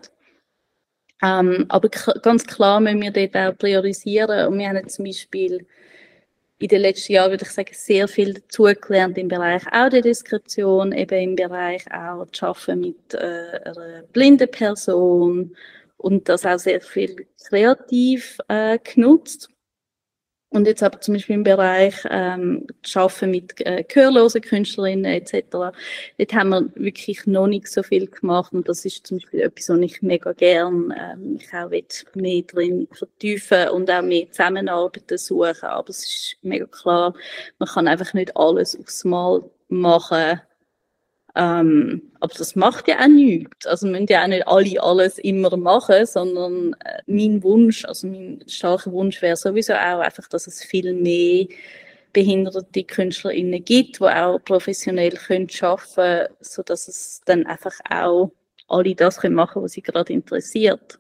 [SPEAKER 4] Ähm, aber k- ganz klar müssen wir dort auch priorisieren und wir haben jetzt zum Beispiel in den letzten Jahren, würde ich sagen, sehr viel dazugelernt im Bereich Audiodeskription, eben im Bereich auch zu arbeiten mit äh, einer blinden Person und das auch sehr viel kreativ äh, genutzt. Und jetzt aber zum Beispiel im Bereich ähm, zu arbeiten mit äh, gehörlosen Künstlerinnen et cetera. Dort haben wir wirklich noch nicht so viel gemacht und das ist zum Beispiel etwas, was ich mega gern ähm, ich auch mehr drin vertiefen und auch mehr Zusammenarbeiten suchen. Aber es ist mega klar, man kann einfach nicht alles aufs Mal machen. Ähm, aber das macht ja auch nichts. Also müssen ja auch nicht alle alles immer machen, sondern äh, mein Wunsch, also mein starker Wunsch wäre sowieso auch einfach, dass es viel mehr behinderte KünstlerInnen gibt, die auch professionell können arbeiten können, sodass es dann einfach auch alle das können machen, was sie gerade interessiert.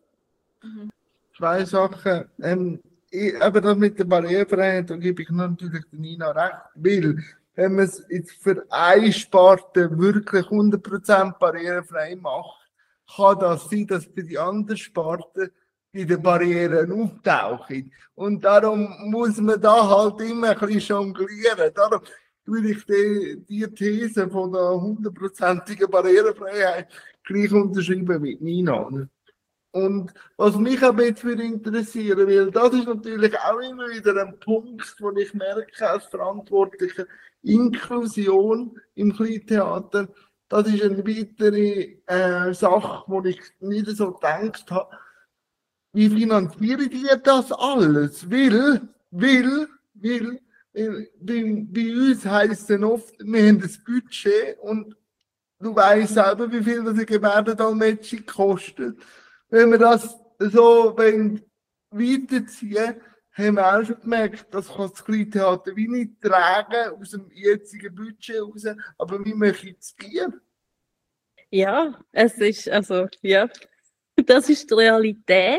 [SPEAKER 3] Zwei Sachen. Ähm, ich, aber das mit der Barrierefreiheit, da gebe ich natürlich der Nina recht, weil wenn man es jetzt für eine Sparte wirklich hundert Prozent barrierefrei macht, kann das sein, dass für die andere Sparte wieder Barrieren auftauchen. Und darum muss man da halt immer ein bisschen jonglieren. Darum würde ich die, die These von der hundertprozentigen Barrierefreiheit gleich unterschreiben mit Nina. Und was mich aber jetzt würde interessieren, weil das ist natürlich auch immer wieder ein Punkt, wo ich merke als Verantwortlicher, Inklusion im Kleintheater, das ist eine weitere äh, Sache, wo ich nicht so gedacht habe. Wie finanzieren die das alles? Weil, weil, weil, weil bei, bei uns heisst es dann oft, wir haben das Budget und du weißt selber, wie viel das eine Gebärdendolmetschung kostet. Wenn wir das so weiterziehen, haben wir auch schon gemerkt, das kann das Kleintheater wie nicht tragen aus dem jetzigen Budget raus, aber wir möchten es Bier.
[SPEAKER 4] Ja, es ist, also, ja, das ist die Realität.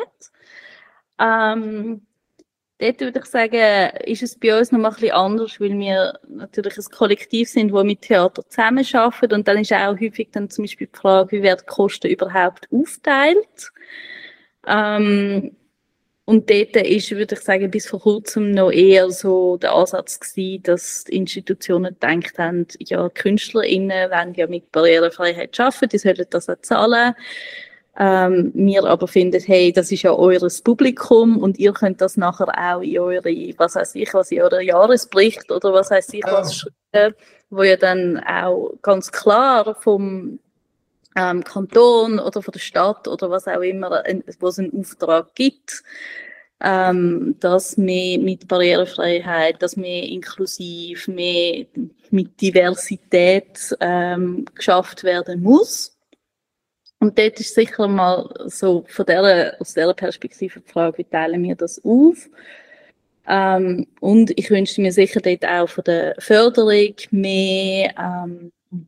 [SPEAKER 4] Ähm, dort würde ich sagen, ist es bei uns noch mal ein bisschen anders, weil wir natürlich ein Kollektiv sind, das mit Theater zusammenarbeitet und dann ist auch häufig dann zum Beispiel die Frage, wie werden die Kosten überhaupt aufteilt? Ähm, und dort ist, würde ich sagen, bis vor kurzem noch eher so der Ansatz gewesen, dass die Institutionen gedacht haben, ja, KünstlerInnen wollen ja mit Barrierefreiheit arbeiten, die sollen das auch zahlen. Ähm, wir aber finden, hey, das ist ja eures Publikum und ihr könnt das nachher auch in eure, was weiß ich, was in eurer Jahresbericht oder was weiß ich was schreiben, wo ja dann auch ganz klar vom ähm, Kanton oder von der Stadt oder was auch immer, wo es einen Auftrag gibt, ähm, dass mehr mit Barrierefreiheit, dass mehr inklusiv, mehr mit Diversität ähm, geschafft werden muss. Und dort ist sicher mal so von der, aus dieser Perspektive die Frage, wie teilen wir das auf? Ähm, und ich wünschte mir sicher dort auch von der Förderung mehr ähm,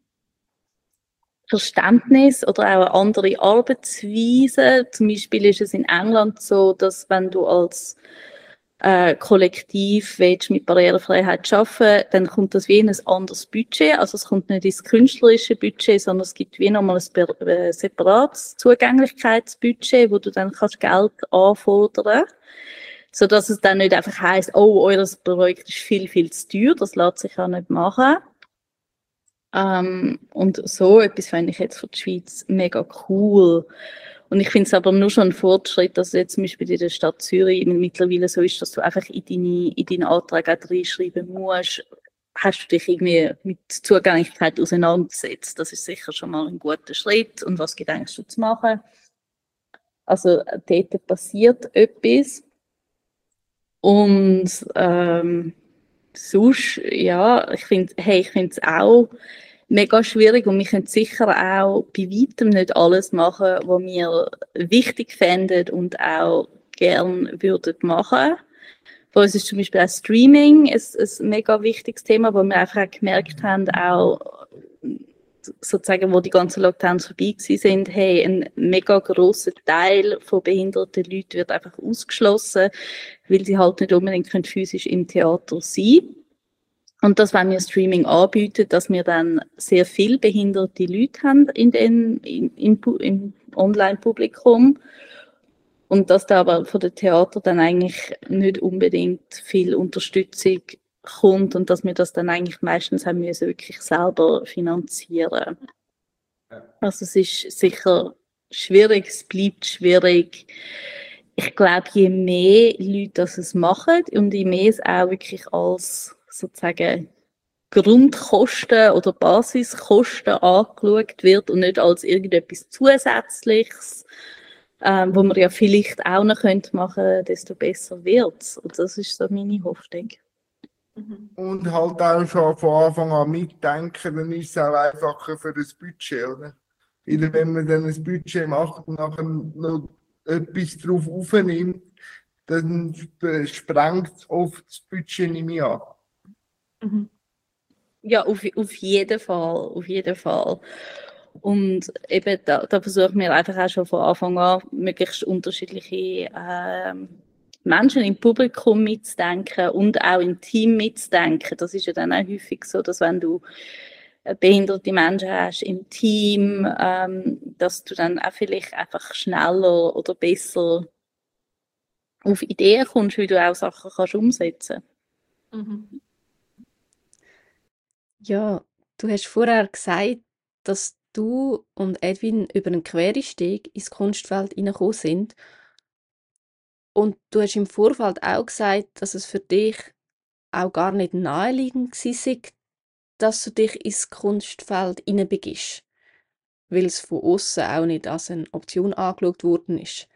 [SPEAKER 4] Verständnis oder auch eine andere Arbeitsweise. Zum Beispiel ist es in England so, dass wenn du als äh, kollektiv willst mit Barrierefreiheit arbeiten, dann kommt das wie in ein anderes Budget. Also es kommt nicht ins künstlerische Budget, sondern es gibt wie nochmal ein äh, separates Zugänglichkeitsbudget, wo du dann kannst Geld anfordern, sodass es dann nicht einfach heisst, oh, eures Projekt ist viel, viel zu teuer, das lässt sich auch nicht machen. Ähm, und so etwas fände ich jetzt für die Schweiz mega cool. Und ich finde es aber nur schon ein Fortschritt, dass jetzt zum Beispiel in der Stadt Zürich mittlerweile so ist, dass du einfach in, deine, in deinen Antrag auch reinschreiben musst, hast du dich irgendwie mit Zugänglichkeit auseinandergesetzt. Das ist sicher schon mal ein guter Schritt. Und was gedenkst du zu machen? Also dort passiert etwas. Und ähm, sonst, ja, ich finde hey, ich finde es auch mega schwierig und wir können sicher auch bei weitem nicht alles machen, was wir wichtig fänden und auch gern würden machen. Für uns ist zum Beispiel auch Streaming ein, ein mega wichtiges Thema, wo wir einfach auch gemerkt haben, auch sozusagen, wo die ganzen Lockdowns vorbei sind, hey, ein mega grosser Teil von behinderten Leuten wird einfach ausgeschlossen, weil sie halt nicht unbedingt können physisch im Theater sein können. Und das, wenn wir Streaming anbieten, dass wir dann sehr viel behinderte Leute haben in den, in, in, im Online-Publikum. Und dass da aber von den Theater dann eigentlich nicht unbedingt viel Unterstützung kommt und dass wir das dann eigentlich meistens haben müssen wirklich selber finanzieren. Also es ist sicher schwierig, es bleibt schwierig. Ich glaube, je mehr Leute das es machen und je mehr es auch wirklich als sozusagen Grundkosten oder Basiskosten angeschaut wird und nicht als irgendetwas Zusätzliches, ähm, wo man ja vielleicht auch noch könnte machen, desto besser wird es. Und das ist so meine Hoffnung.
[SPEAKER 3] Und halt auch schon von Anfang an mitdenken, dann ist es auch einfacher für das Budget, oder? Weil wenn man dann ein Budget macht und nachher noch etwas drauf aufnimmt, dann sprengt es oft das Budget nicht mehr an.
[SPEAKER 4] Mhm. Ja, auf, auf jeden Fall, auf jeden Fall. Und eben, da, da versuchen wir einfach auch schon von Anfang an, möglichst unterschiedliche ähm, Menschen im Publikum mitzudenken und auch im Team mitzudenken. Das ist ja dann auch häufig so, dass wenn du behinderte Menschen hast im Team, ähm, dass du dann auch vielleicht einfach schneller oder besser auf Ideen kommst, wie du auch Sachen kannst umsetzen.
[SPEAKER 2] Mhm. Ja, du hast vorher gesagt, dass du und Edwin über einen Quereinstieg ins Kunstfeld hineingekommen sind. Und du hast im Vorfeld auch gesagt, dass es für dich auch gar nicht naheliegend war, dass du dich ins Kunstfeld hineinbegibst, weil es von außen auch nicht als eine Option angeschaut worden ist.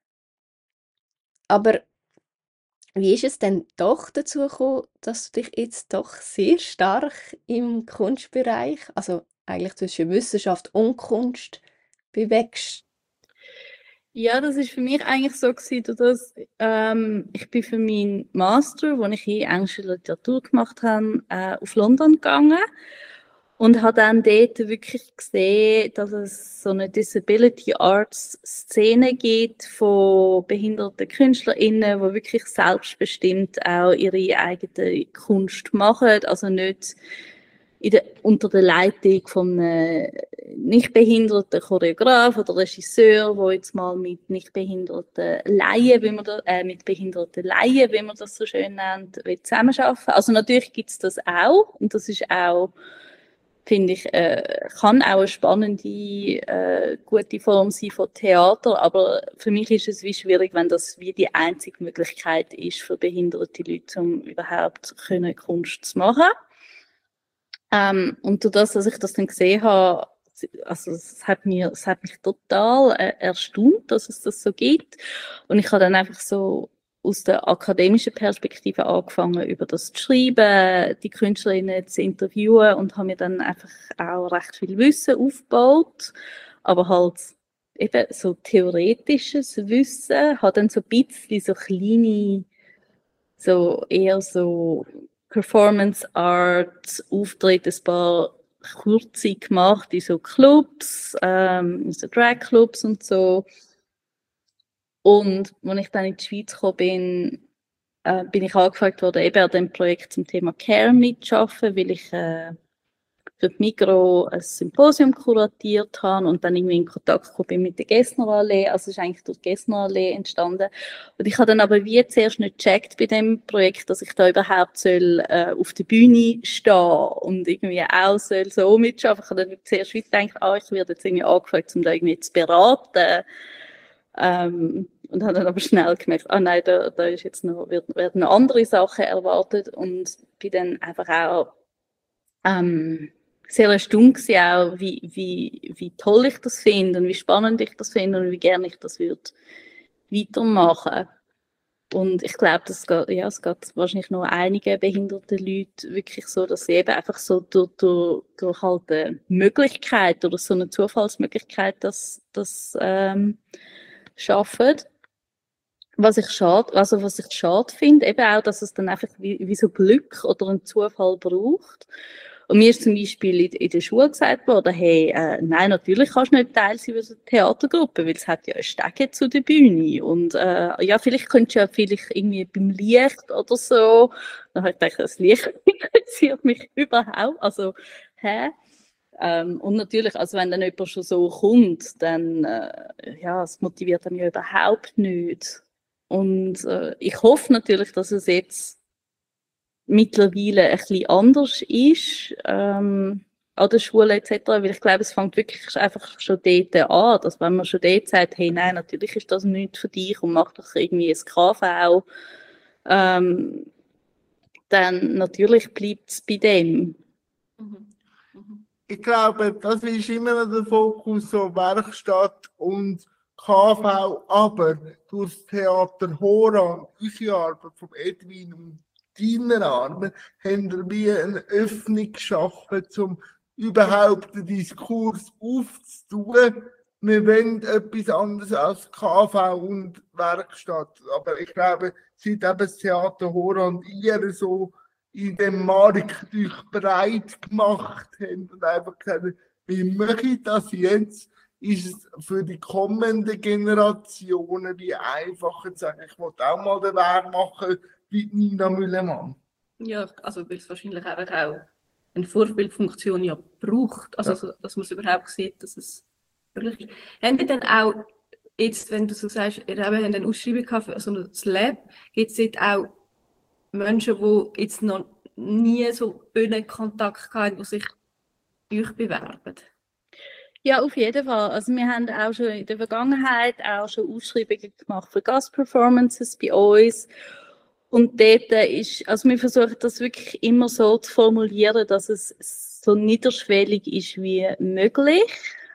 [SPEAKER 2] Aber wie ist es denn doch dazu gekommen, dass du dich jetzt doch sehr stark im Kunstbereich, also eigentlich zwischen Wissenschaft und Kunst, bewegst?
[SPEAKER 4] Ja, das ist für mich eigentlich so gewesen, dass ähm, ich bin für meinen Master, den ich in englischer Literatur gemacht habe, äh, auf London gegangen und habe dann dort wirklich gesehen, dass es so eine Disability Arts Szene gibt von behinderten KünstlerInnen, die wirklich selbstbestimmt auch ihre eigene Kunst machen, also nicht in der, unter der Leitung von einem nicht behinderten Choreograf oder Regisseur, der jetzt mal mit nicht behinderten Laien, wie man da, äh, mit behinderten Laien, wie man das so schön nennt, will zusammenarbeiten. Also natürlich gibt es das auch und das ist auch, finde ich, äh, kann auch eine spannende, äh, gute Form sein von Theater, aber für mich ist es wie schwierig, wenn das wie die einzige Möglichkeit ist für behinderte Leute, um überhaupt können Kunst zu machen. Ähm, und durch das, dass ich das dann gesehen habe, also es hat, mir, es hat mich total äh, erstaunt, dass es das so gibt. Und ich habe dann einfach so aus der akademischen Perspektive angefangen, über das zu schreiben, die Künstlerinnen zu interviewen und habe mir dann einfach auch recht viel Wissen aufgebaut, aber halt eben so theoretisches Wissen, habe dann so ein bisschen so kleine, so eher so Performance Art Auftritte, ein paar kurze gemacht in so Clubs, ähm, in so Drag Clubs und so. Und als ich dann in die Schweiz gekommen bin, äh, bin ich angefragt worden, eben an dem Projekt zum Thema Care mitzuarbeiten, weil ich äh, für die Migros ein Symposium kuratiert habe und dann irgendwie in Kontakt gekommen bin mit der Gessnerallee. Also es ist eigentlich durch die Gessnerallee entstanden. Und ich habe dann aber wie zuerst nicht gecheckt bei dem Projekt, dass ich da überhaupt soll, äh, auf der Bühne stehen und irgendwie auch soll so mitschaffen. Ich habe dann zuerst wieder gedacht, ah, ich werde jetzt irgendwie angefragt, um da irgendwie zu beraten. Ähm, und habe dann aber schnell gemerkt, ah nein, da, da ist jetzt noch, wird, werden noch andere Sachen erwartet und bin dann einfach auch ähm, sehr erstaunt gewesen, auch wie, wie, wie toll ich das finde und wie spannend ich das finde und wie gerne ich das würde weitermachen. Und ich glaube, das geht, ja, es geht wahrscheinlich noch einigen behinderten Leuten wirklich so, dass sie eben einfach so durch, durch, durch halt eine Möglichkeit oder so eine Zufallsmöglichkeit das, das ähm, schaffen. Was ich schade, also was ich schade finde, eben auch, dass es dann einfach wie, wie so Glück oder einen Zufall braucht. Und mir ist zum Beispiel in, in der Schule gesagt worden, hey, äh, nein, natürlich kannst du nicht Teil sein von einer Theatergruppe, weil es hat ja ein Stege zu der Bühne. Und äh, ja, vielleicht könntest du ja vielleicht irgendwie beim Licht oder so. Dann habe ich gedacht, das Licht interessiert mich überhaupt. Also, hä? Ähm, und natürlich, also wenn dann jemand schon so kommt, dann, äh, ja, es motiviert dann ja überhaupt nicht. Und äh, ich hoffe natürlich, dass es jetzt mittlerweile ein bisschen anders ist, ähm, an der Schule et cetera, weil ich glaube, es fängt wirklich einfach schon dort an, dass wenn man schon dort sagt, hey, nein, natürlich ist das nichts für dich und mach doch irgendwie ein K V, ähm, dann natürlich bleibt es bei dem.
[SPEAKER 2] Mhm. Mhm.
[SPEAKER 3] Ich glaube, das ist immer noch der Fokus, so Werkstatt und K V, aber durch das Theater Horan, unsere Arbeit von Edwin und deiner Arbeit, haben wir eine Öffnung geschaffen, um überhaupt den Diskurs aufzutun. Wir wollen etwas anderes als K V und Werkstatt. Aber ich glaube, seit eben das Theater Horan eher so in dem Markt euch breit gemacht haben und einfach gesagt, wie mache ich das jetzt? Ist es für die kommenden Generationen wie einfacher zu sagen, ich will auch mal den Weg machen wie Nina Müllemann.
[SPEAKER 2] Ja, also weil es wahrscheinlich einfach auch eine Vorbildfunktion ja braucht, also
[SPEAKER 3] Ja.
[SPEAKER 2] so, dass man es überhaupt sieht, dass es möglich ist. Haben die dann auch, jetzt, wenn du so sagst, ihr habt eine Ausschreibung gehabt für so ein Lab, gibt es dort auch Menschen, die jetzt noch nie so Bühnenkontakt hatten, die sich bei euch bewerben?
[SPEAKER 4] Ja, auf jeden Fall. Also wir haben auch schon in der Vergangenheit auch schon Ausschreibungen gemacht für Gastperformances bei uns. Und dort ist, also wir versuchen das wirklich immer so zu formulieren, dass es so niederschwellig ist wie möglich.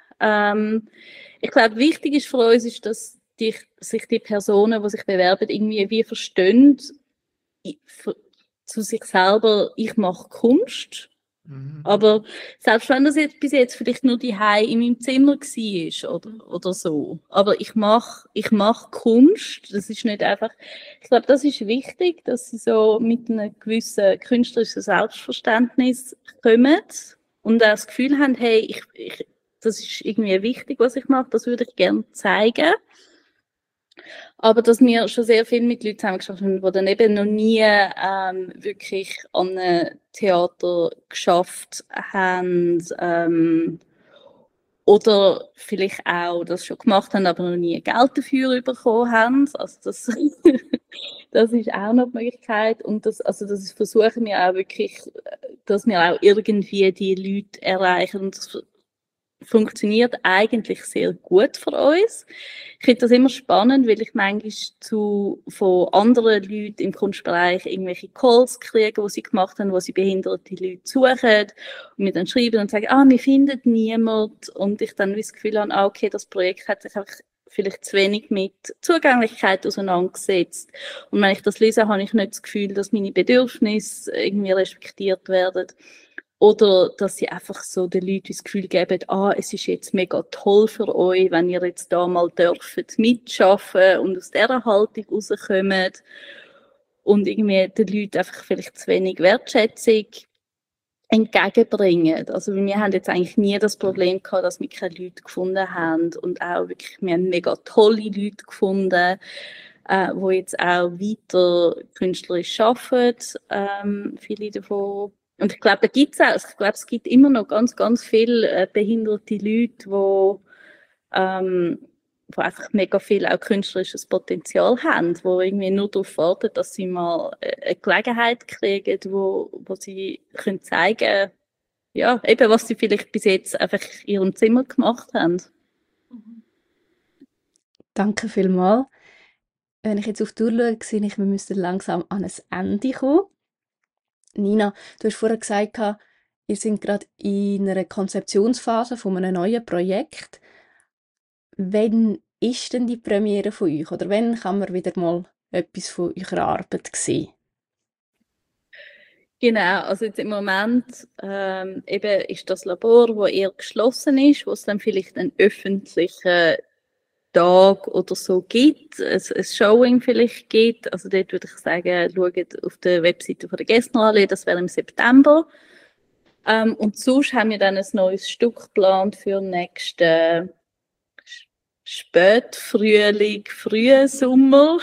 [SPEAKER 4] Ähm, ich glaube, wichtig ist für uns, ist, dass die, sich die Personen, die sich bewerben, irgendwie wie verstehen, ich, für, zu sich selber, ich mache Kunst. Mhm. Aber selbst wenn das jetzt bis jetzt vielleicht nur die Hause in meinem Zimmer war oder, oder so, aber ich mache ich mach Kunst, das ist nicht einfach, ich glaube, das ist wichtig, dass sie so mit einem gewissen künstlerischen Selbstverständnis kommen und auch das Gefühl haben, hey, ich, ich, das ist irgendwie wichtig, was ich mache, das würde ich gerne zeigen. Aber dass wir schon sehr viel mit Leuten zusammengearbeitet haben, die dann eben noch nie ähm, wirklich an einem Theater geschafft haben ähm, oder vielleicht auch das schon gemacht haben, aber noch nie Geld dafür bekommen haben. Also das, das ist auch noch die Möglichkeit. Und das, also das versuchen wir auch wirklich, dass wir auch irgendwie die Leute erreichen. Und das funktioniert eigentlich sehr gut für uns. Ich finde das immer spannend, weil ich manchmal zu, von anderen Leuten im Kunstbereich irgendwelche Calls kriege, die sie gemacht haben, wo sie behinderte Leute suchen und mir dann schreiben und sagen, ah, wir finden niemand. Und ich dann das Gefühl habe, ah, okay, das Projekt hat sich einfach vielleicht zu wenig mit Zugänglichkeit auseinandergesetzt. Und wenn ich das lese, habe ich nicht das Gefühl, dass meine Bedürfnisse irgendwie respektiert werden. Oder dass sie einfach so den Leuten das Gefühl geben, ah, es ist jetzt mega toll für euch, wenn ihr jetzt da mal dürft mitschaffen und aus dieser Haltung rauskommt. Und irgendwie den Leuten einfach vielleicht zu wenig Wertschätzung entgegenbringen. Also wir haben jetzt eigentlich nie das Problem gehabt, dass wir keine Leute gefunden haben und auch wirklich, wir haben mega tolle Leute gefunden. äh, wo jetzt auch weiter künstlerisch arbeiten, ähm, viele davon. Und ich glaube, da gibt's auch, ich glaube, es gibt immer noch ganz, ganz viele äh, behinderte Leute, die ähm, wo einfach mega viel auch künstlerisches Potenzial haben, wo irgendwie nur darauf warten, dass sie mal eine Gelegenheit kriegen, wo, wo sie können zeigen, ja, eben, was sie vielleicht bis jetzt einfach in ihrem Zimmer gemacht haben.
[SPEAKER 2] Danke vielmals. Wenn ich jetzt auf die Uhr schaue, sehe ich, wir müssen langsam an ein Ende kommen. Nina, du hast vorher gesagt, ihr seid gerade in einer Konzeptionsphase von einem neuen Projekt. Wann ist denn die Premiere von euch? Oder wann kann man wieder mal etwas von eurer Arbeit sehen?
[SPEAKER 4] Genau, also jetzt im Moment ähm, eben ist das Labor, wo eher geschlossen ist, wo es dann vielleicht einen öffentlichen Tag oder so gibt, ein, ein Showing vielleicht gibt. Also dort würde ich sagen, schaut auf der Webseite von der Gessnerallee, das wäre im September. Ähm, und sonst haben wir dann ein neues Stück geplant für nächsten Spätfrühling, frühen Sommer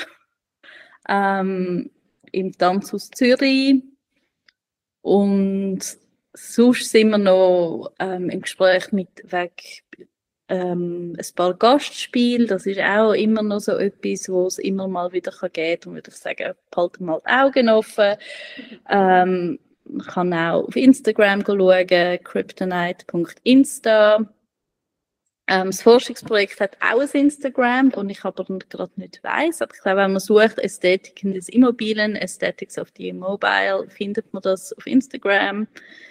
[SPEAKER 4] ähm, im Tanzhaus Zürich. Und sonst sind wir noch ähm, im Gespräch mit weg, ähm, ein paar Gastspiele. Das ist auch immer noch so etwas, wo es immer mal wieder geben kann. Und würde ich sagen, behalten mal die Augen offen. Ähm, man kann auch auf Instagram schauen, kryptonite punkt insta. Ähm, das Forschungsprojekt hat auch ein Instagram, und ich aber gerade nicht weiss. Aber ich glaube, wenn man sucht, Ästhetiken des Immobilien, Aesthetics of the Immobile, findet man das auf Instagram.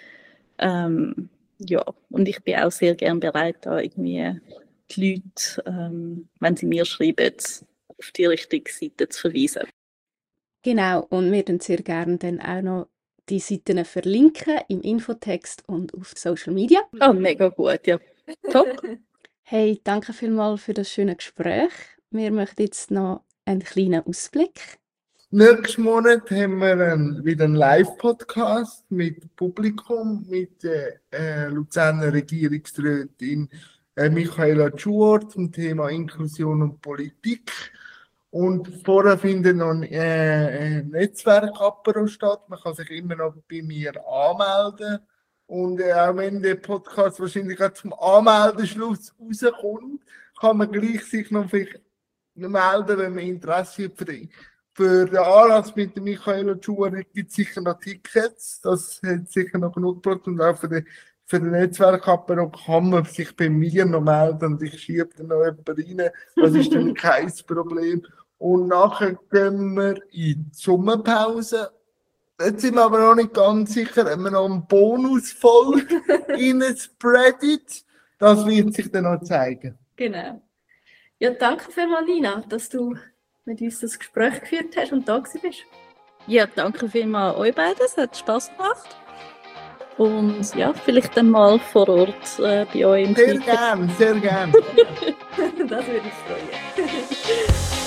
[SPEAKER 4] Ähm, ja, und ich bin auch sehr gern bereit, da irgendwie die Leute, ähm, wenn sie mir schreiben, auf die richtige Seite zu verweisen.
[SPEAKER 2] Genau, und wir dann sehr gerne dann auch noch die Seiten verlinken im Infotext und auf Social Media.
[SPEAKER 4] Oh, mega gut, ja. Top.
[SPEAKER 2] Hey, danke vielmals für das schöne Gespräch. Wir möchten jetzt noch einen kleinen Ausblick.
[SPEAKER 3] Nächsten Monat haben wir einen, wieder einen Live-Podcast mit Publikum, mit der äh, Luzerner Regierungsrätin äh, Michaela Schuhr zum Thema Inklusion und Politik. Und vorher findet noch ein, äh, ein Netzwerk-Apero statt. Man kann sich immer noch bei mir anmelden. Und äh, auch wenn der Podcast wahrscheinlich gerade zum Anmeldeschluss rauskommt, kann man gleich sich noch vielleicht melden, wenn man Interesse hat für die. Für den Anlass mit der Michaela Schuhr gibt es sicher noch Tickets. Das hat sicher noch genug Platz. Und auch für den, für den Netzwerkapparat kann man sich bei mir noch melden. Und ich schiebe dann noch jemanden rein. Das ist dann kein Problem. Und nachher gehen wir in die Sommerpause. Jetzt sind wir aber noch nicht ganz sicher, ob wir noch einen Bonusfolge reinspreadet. Das wird sich dann noch zeigen.
[SPEAKER 2] Genau. Ja, danke vielmals, Nina, dass du mit uns das Gespräch geführt hast und da bist.
[SPEAKER 4] Ja, danke vielmals euch beiden, es hat Spass gemacht. Und ja, vielleicht dann mal vor Ort äh, bei euch im
[SPEAKER 3] Sehr
[SPEAKER 4] Team.
[SPEAKER 3] gern, sehr gern.
[SPEAKER 2] Das würde ich freuen.